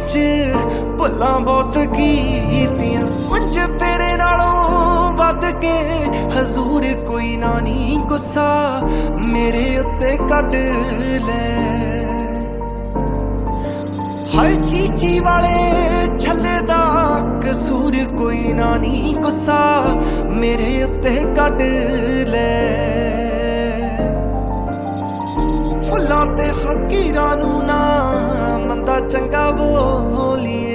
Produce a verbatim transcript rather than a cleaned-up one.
विच भुल्लां बहुत कीतियां कुछ तेरे नालों वध के हजूर कोई ना नी गुस्सा मेरे उत्ते कढ ले हाय चीची वाले छल्ले दा कसूर कोई ना नी गुस्सा मेरे उत्ते कढ ले फुल्लां ते फकीरां नूं ना मंदा चंगा बोलीए